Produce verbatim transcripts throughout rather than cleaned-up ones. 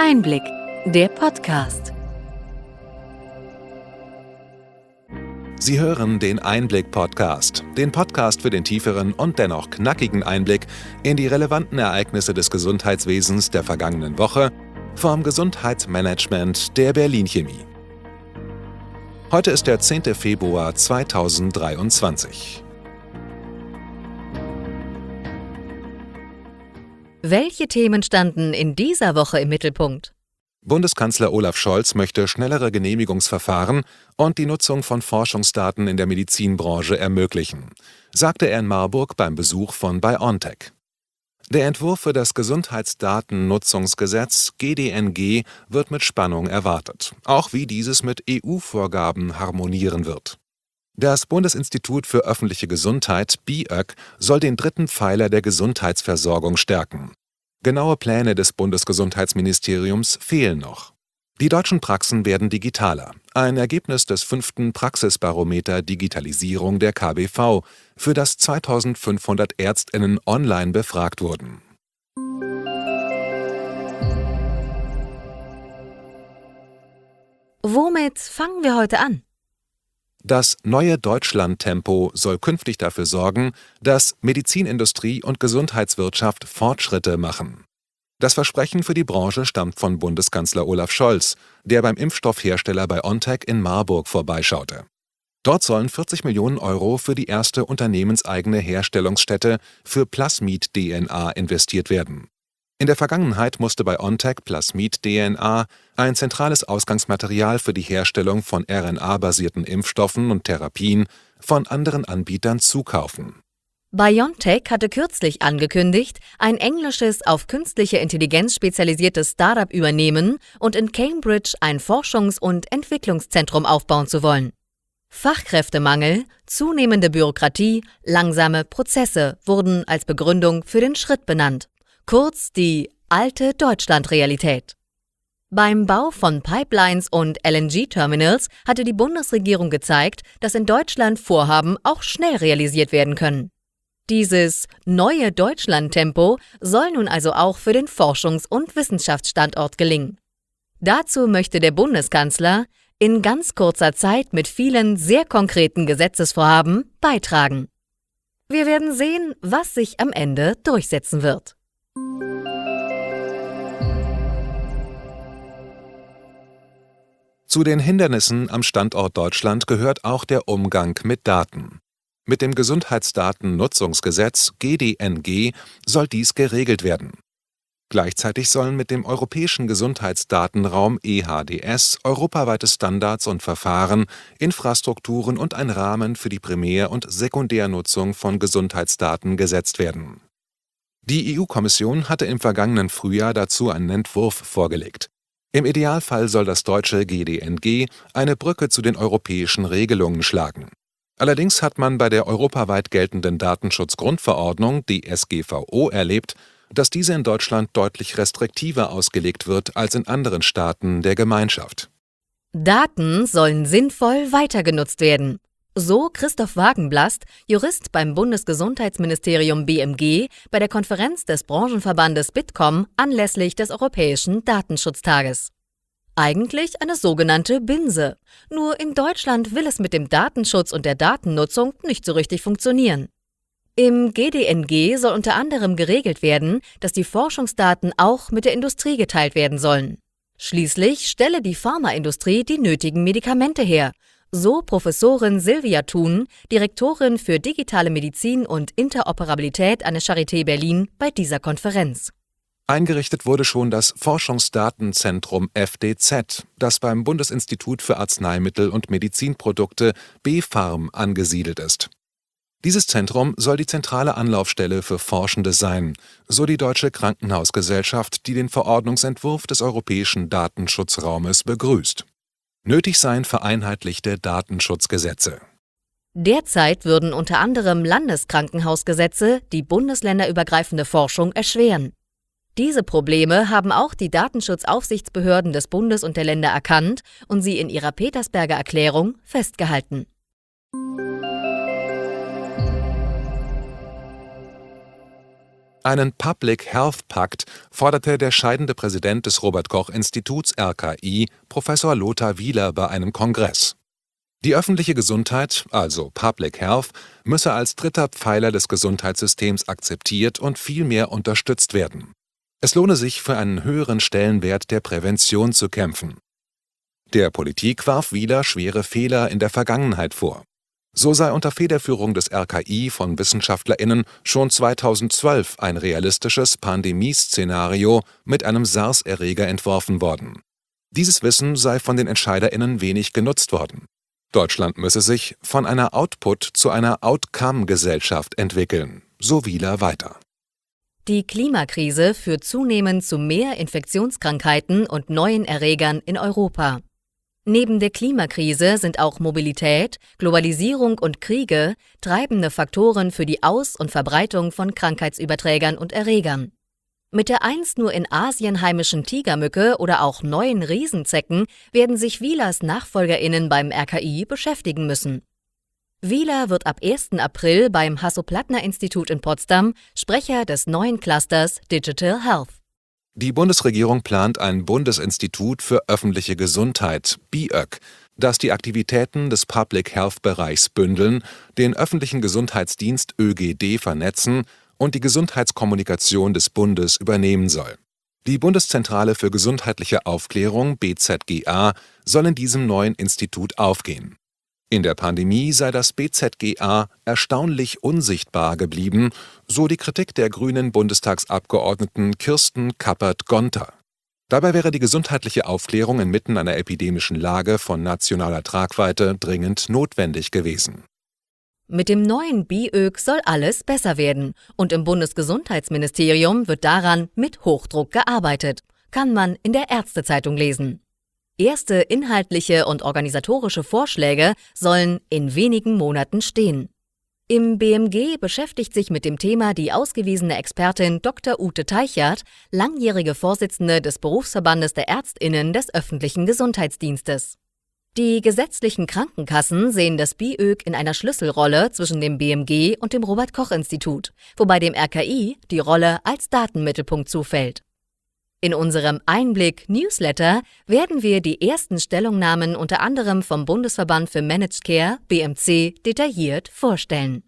Einblick, der Podcast. Sie hören den Einblick-Podcast, den Podcast für den tieferen und dennoch knackigen Einblick in die relevanten Ereignisse des Gesundheitswesens der vergangenen Woche vom Gesundheitsmanagement der Berlin Chemie. Heute ist der zehnte Februar zweitausenddreiundzwanzig. Welche Themen standen in dieser Woche im Mittelpunkt? Bundeskanzler Olaf Scholz möchte schnellere Genehmigungsverfahren und die Nutzung von Forschungsdaten in der Medizinbranche ermöglichen, sagte er in Marburg beim Besuch von BioNTech. Der Entwurf für das Gesundheitsdatennutzungsgesetz G D N G wird mit Spannung erwartet, auch wie dieses mit E U-Vorgaben harmonieren wird. Das Bundesinstitut für öffentliche Gesundheit B I Ö G soll den dritten Pfeiler der Gesundheitsversorgung stärken. Genaue Pläne des Bundesgesundheitsministeriums fehlen noch. Die deutschen Praxen werden digitaler, ein Ergebnis des fünften Praxisbarometer Digitalisierung der K B V, für das zweitausendfünfhundert ÄrztInnen online befragt wurden. Womit fangen wir heute an? Das neue Deutschland-Tempo soll künftig dafür sorgen, dass Medizinindustrie und Gesundheitswirtschaft Fortschritte machen. Das Versprechen für die Branche stammt von Bundeskanzler Olaf Scholz, der beim Impfstoffhersteller BioNTech in Marburg vorbeischaute. Dort sollen vierzig Millionen Euro für die erste unternehmenseigene Herstellungsstätte für Plasmid-D N A investiert werden. In der Vergangenheit musste BioNTech Plasmid-D N A, ein zentrales Ausgangsmaterial für die Herstellung von R N A-basierten Impfstoffen und Therapien, von anderen Anbietern zukaufen. BioNTech hatte kürzlich angekündigt, ein englisches, auf künstliche Intelligenz spezialisiertes Startup übernehmen und in Cambridge ein Forschungs- und Entwicklungszentrum aufbauen zu wollen. Fachkräftemangel, zunehmende Bürokratie, langsame Prozesse wurden als Begründung für den Schritt benannt. Kurz die alte Deutschland-Realität. Beim Bau von Pipelines und L N G-Terminals hatte die Bundesregierung gezeigt, dass in Deutschland Vorhaben auch schnell realisiert werden können. Dieses neue Deutschland-Tempo soll nun also auch für den Forschungs- und Wissenschaftsstandort gelingen. Dazu möchte der Bundeskanzler in ganz kurzer Zeit mit vielen sehr konkreten Gesetzesvorhaben beitragen. Wir werden sehen, was sich am Ende durchsetzen wird. Zu den Hindernissen am Standort Deutschland gehört auch der Umgang mit Daten. Mit dem Gesundheitsdatennutzungsgesetz G D N G soll dies geregelt werden. Gleichzeitig sollen mit dem Europäischen Gesundheitsdatenraum E H D S europaweite Standards und Verfahren, Infrastrukturen und ein Rahmen für die Primär- und Sekundärnutzung von Gesundheitsdaten gesetzt werden. Die E U-Kommission hatte im vergangenen Frühjahr dazu einen Entwurf vorgelegt. Im Idealfall soll das deutsche G D N G eine Brücke zu den europäischen Regelungen schlagen. Allerdings hat man bei der europaweit geltenden Datenschutzgrundverordnung D S G V O erlebt, dass diese in Deutschland deutlich restriktiver ausgelegt wird als in anderen Staaten der Gemeinschaft. Daten sollen sinnvoll weitergenutzt werden. So Christoph Wagenblast, Jurist beim Bundesgesundheitsministerium B M G, bei der Konferenz des Branchenverbandes Bitkom anlässlich des Europäischen Datenschutztages. Eigentlich eine sogenannte Binse. Nur in Deutschland will es mit dem Datenschutz und der Datennutzung nicht so richtig funktionieren. Im G D N G soll unter anderem geregelt werden, dass die Forschungsdaten auch mit der Industrie geteilt werden sollen. Schließlich stelle die Pharmaindustrie die nötigen Medikamente her. So Professorin Silvia Thun, Direktorin für digitale Medizin und Interoperabilität an der Charité Berlin bei dieser Konferenz. Eingerichtet wurde schon das Forschungsdatenzentrum F D Z, das beim Bundesinstitut für Arzneimittel und Medizinprodukte B Pharm angesiedelt ist. Dieses Zentrum soll die zentrale Anlaufstelle für Forschende sein, so die Deutsche Krankenhausgesellschaft, die den Verordnungsentwurf des Europäischen Datenschutzraumes begrüßt. Nötig seien vereinheitlichte Datenschutzgesetze. Derzeit würden unter anderem Landeskrankenhausgesetze die bundesländerübergreifende Forschung erschweren. Diese Probleme haben auch die Datenschutzaufsichtsbehörden des Bundes und der Länder erkannt und sie in ihrer Petersberger Erklärung festgehalten. Einen Public Health Pakt forderte der scheidende Präsident des Robert-Koch-Instituts R K I, Professor Lothar Wieler, bei einem Kongress. Die öffentliche Gesundheit, also Public Health, müsse als dritter Pfeiler des Gesundheitssystems akzeptiert und viel mehr unterstützt werden. Es lohne sich, für einen höheren Stellenwert der Prävention zu kämpfen. Der Politik warf Wieler schwere Fehler in der Vergangenheit vor. So sei unter Federführung des R K I von WissenschaftlerInnen schon zweitausendzwölf ein realistisches Pandemieszenario mit einem SARS-Erreger entworfen worden. Dieses Wissen sei von den EntscheiderInnen wenig genutzt worden. Deutschland müsse sich von einer Output- zu einer Outcome-Gesellschaft entwickeln, so Wieler weiter. Die Klimakrise führt zunehmend zu mehr Infektionskrankheiten und neuen Erregern in Europa. Neben der Klimakrise sind auch Mobilität, Globalisierung und Kriege treibende Faktoren für die Aus- und Verbreitung von Krankheitsüberträgern und Erregern. Mit der einst nur in Asien heimischen Tigermücke oder auch neuen Riesenzecken werden sich Wielers NachfolgerInnen beim R K I beschäftigen müssen. Wieler wird ab ersten April beim Hasso-Plattner-Institut in Potsdam Sprecher des neuen Clusters Digital Health. Die Bundesregierung plant ein Bundesinstitut für öffentliche Gesundheit, B I Ö G, das die Aktivitäten des Public Health-Bereichs bündeln, den öffentlichen Gesundheitsdienst Ö G D vernetzen und die Gesundheitskommunikation des Bundes übernehmen soll. Die Bundeszentrale für gesundheitliche Aufklärung, B Z G A, soll in diesem neuen Institut aufgehen. In der Pandemie sei das B Z G A erstaunlich unsichtbar geblieben, so die Kritik der grünen Bundestagsabgeordneten Kirsten Kappert-Gonter. Dabei wäre die gesundheitliche Aufklärung inmitten einer epidemischen Lage von nationaler Tragweite dringend notwendig gewesen. Mit dem neuen B I Ö G soll alles besser werden und im Bundesgesundheitsministerium wird daran mit Hochdruck gearbeitet, kann man in der Ärztezeitung lesen. Erste inhaltliche und organisatorische Vorschläge sollen in wenigen Monaten stehen. Im B M G beschäftigt sich mit dem Thema die ausgewiesene Expertin Doktor Ute Teichert, langjährige Vorsitzende des Berufsverbandes der ÄrztInnen des öffentlichen Gesundheitsdienstes. Die gesetzlichen Krankenkassen sehen das B I Ö G in einer Schlüsselrolle zwischen dem B M G und dem Robert-Koch-Institut, wobei dem R K I die Rolle als Datenmittelpunkt zufällt. In unserem Einblick-Newsletter werden wir die ersten Stellungnahmen unter anderem vom Bundesverband für Managed Care, B M C, detailliert vorstellen.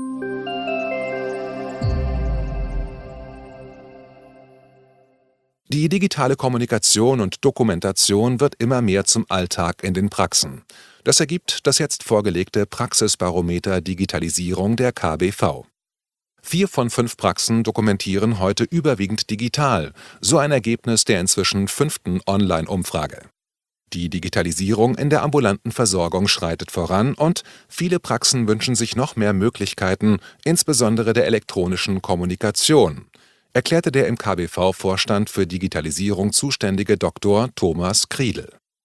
Die digitale Kommunikation und Dokumentation wird immer mehr zum Alltag in den Praxen. Das ergibt das jetzt vorgelegte Praxisbarometer Digitalisierung der K B V. Vier von fünf Praxen dokumentieren heute überwiegend digital, so ein Ergebnis der inzwischen fünften Online-Umfrage. Die Digitalisierung in der ambulanten Versorgung schreitet voran und viele Praxen wünschen sich noch mehr Möglichkeiten, insbesondere der elektronischen Kommunikation, erklärte der im K B V-Vorstand für Digitalisierung zuständige Doktor Thomas Kriedl.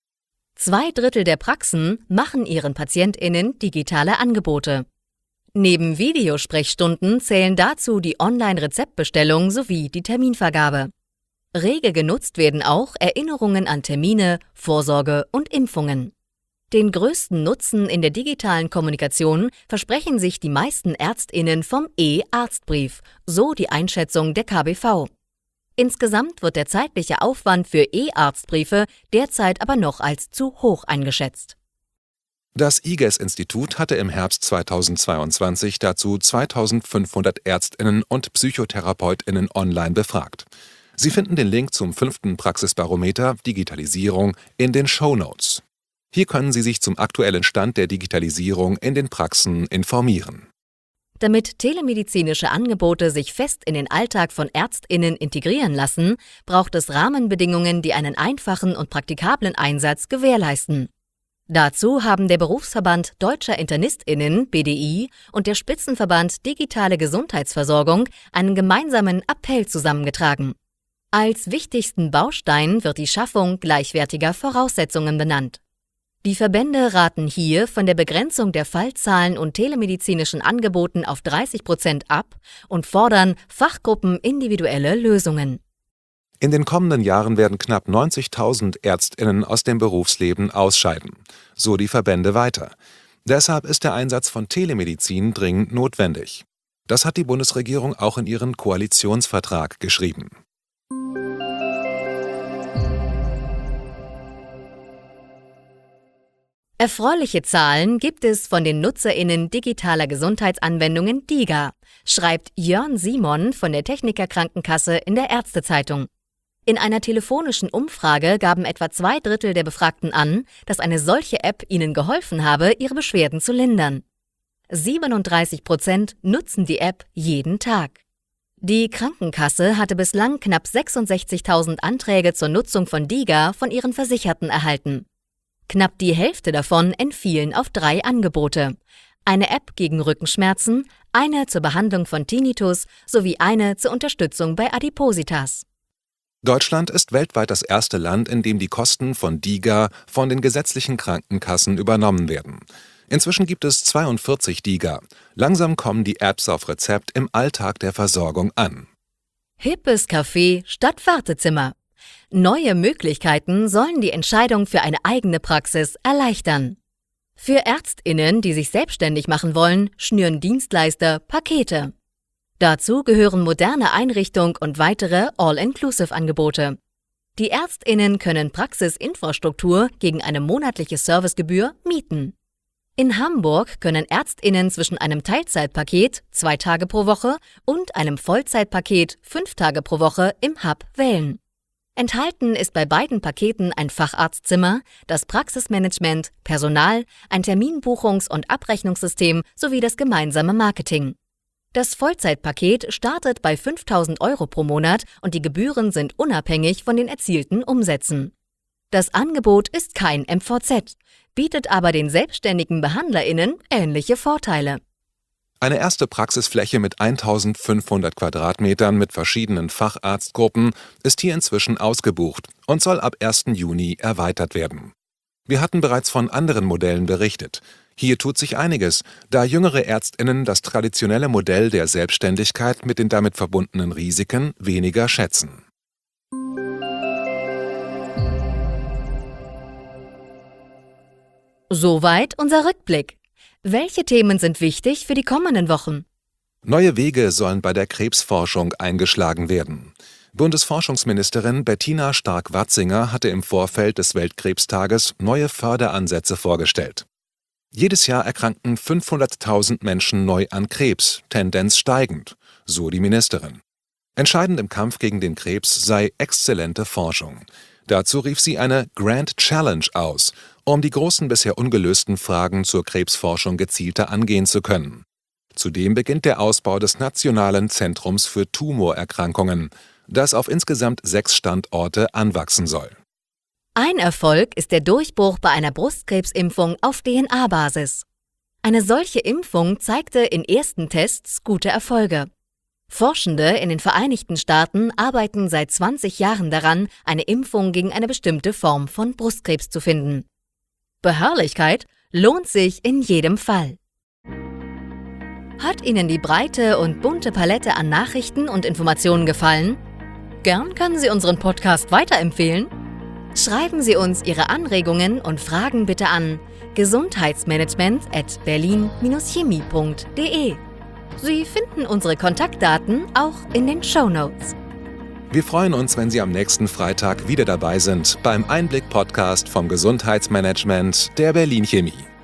Zwei Drittel der Praxen machen ihren PatientInnen digitale Angebote. Neben Videosprechstunden zählen dazu die Online-Rezeptbestellung sowie die Terminvergabe. Rege genutzt werden auch Erinnerungen an Termine, Vorsorge und Impfungen. Den größten Nutzen in der digitalen Kommunikation versprechen sich die meisten ÄrztInnen vom E-Arztbrief, so die Einschätzung der K B V. Insgesamt wird der zeitliche Aufwand für E-Arztbriefe derzeit aber noch als zu hoch eingeschätzt. Das I G E S-Institut hatte im Herbst zweitausendzweiundzwanzig dazu zweitausendfünfhundert ÄrztInnen und PsychotherapeutInnen online befragt. Sie finden den Link zum fünften Praxisbarometer Digitalisierung in den Shownotes. Hier können Sie sich zum aktuellen Stand der Digitalisierung in den Praxen informieren. Damit telemedizinische Angebote sich fest in den Alltag von ÄrztInnen integrieren lassen, braucht es Rahmenbedingungen, die einen einfachen und praktikablen Einsatz gewährleisten. Dazu haben der Berufsverband Deutscher InternistInnen B D I und der Spitzenverband Digitale Gesundheitsversorgung einen gemeinsamen Appell zusammengetragen. Als wichtigsten Baustein wird die Schaffung gleichwertiger Voraussetzungen benannt. Die Verbände raten hier von der Begrenzung der Fallzahlen und telemedizinischen Angeboten auf dreißig Prozent ab und fordern fachgruppenindividuelle Lösungen. In den kommenden Jahren werden knapp neunzigtausend ÄrztInnen aus dem Berufsleben ausscheiden, so die Verbände weiter. Deshalb ist der Einsatz von Telemedizin dringend notwendig. Das hat die Bundesregierung auch in ihren Koalitionsvertrag geschrieben. Erfreuliche Zahlen gibt es von den NutzerInnen digitaler Gesundheitsanwendungen DiGA, schreibt Jörn Simon von der Techniker Krankenkasse in der Ärztezeitung. In einer telefonischen Umfrage gaben etwa zwei Drittel der Befragten an, dass eine solche App ihnen geholfen habe, ihre Beschwerden zu lindern. siebenunddreißig Prozent nutzen die App jeden Tag. Die Krankenkasse hatte bislang knapp sechsundsechzigtausend Anträge zur Nutzung von DiGA von ihren Versicherten erhalten. Knapp die Hälfte davon entfielen auf drei Angebote: eine App gegen Rückenschmerzen, eine zur Behandlung von Tinnitus sowie eine zur Unterstützung bei Adipositas. Deutschland ist weltweit das erste Land, in dem die Kosten von DiGA von den gesetzlichen Krankenkassen übernommen werden. Inzwischen gibt es zweiundvierzig DiGA. Langsam kommen die Apps auf Rezept im Alltag der Versorgung an. Hippes Café statt Wartezimmer. Neue Möglichkeiten sollen die Entscheidung für eine eigene Praxis erleichtern. Für ÄrztInnen, die sich selbstständig machen wollen, schnüren Dienstleister Pakete. Dazu gehören moderne Einrichtung und weitere All-Inclusive-Angebote. Die ÄrztInnen können Praxisinfrastruktur gegen eine monatliche Servicegebühr mieten. In Hamburg können ÄrztInnen zwischen einem Teilzeitpaket zwei Tage pro Woche und einem Vollzeitpaket fünf Tage pro Woche im Hub wählen. Enthalten ist bei beiden Paketen ein Facharztzimmer, das Praxismanagement, Personal, ein Terminbuchungs- und Abrechnungssystem sowie das gemeinsame Marketing. Das Vollzeitpaket startet bei fünftausend Euro pro Monat und die Gebühren sind unabhängig von den erzielten Umsätzen. Das Angebot ist kein M V Z, bietet aber den selbstständigen BehandlerInnen ähnliche Vorteile. Eine erste Praxisfläche mit eintausendfünfhundert Quadratmetern mit verschiedenen Facharztgruppen ist hier inzwischen ausgebucht und soll ab ersten Juni erweitert werden. Wir hatten bereits von anderen Modellen berichtet. Hier tut sich einiges, da jüngere ÄrztInnen das traditionelle Modell der Selbstständigkeit mit den damit verbundenen Risiken weniger schätzen. Soweit unser Rückblick. Welche Themen sind wichtig für die kommenden Wochen? Neue Wege sollen bei der Krebsforschung eingeschlagen werden. Bundesforschungsministerin Bettina Stark-Watzinger hatte im Vorfeld des Weltkrebstages neue Förderansätze vorgestellt. Jedes Jahr erkranken fünfhunderttausend Menschen neu an Krebs, Tendenz steigend, so die Ministerin. Entscheidend im Kampf gegen den Krebs sei exzellente Forschung. Dazu rief sie eine Grand Challenge aus, um die großen bisher ungelösten Fragen zur Krebsforschung gezielter angehen zu können. Zudem beginnt der Ausbau des Nationalen Zentrums für Tumorerkrankungen, das auf insgesamt sechs Standorte anwachsen soll. Ein Erfolg ist der Durchbruch bei einer Brustkrebsimpfung auf D N A-Basis. Eine solche Impfung zeigte in ersten Tests gute Erfolge. Forschende in den Vereinigten Staaten arbeiten seit zwanzig Jahren daran, eine Impfung gegen eine bestimmte Form von Brustkrebs zu finden. Beharrlichkeit lohnt sich in jedem Fall. Hat Ihnen die breite und bunte Palette an Nachrichten und Informationen gefallen? Gern können Sie unseren Podcast weiterempfehlen. Schreiben Sie uns Ihre Anregungen und Fragen bitte an gesundheitsmanagement at berlin Bindestrich chemie Punkt de. Sie finden unsere Kontaktdaten auch in den Shownotes. Wir freuen uns, wenn Sie am nächsten Freitag wieder dabei sind beim Einblick-Podcast vom Gesundheitsmanagement der Berlin Chemie.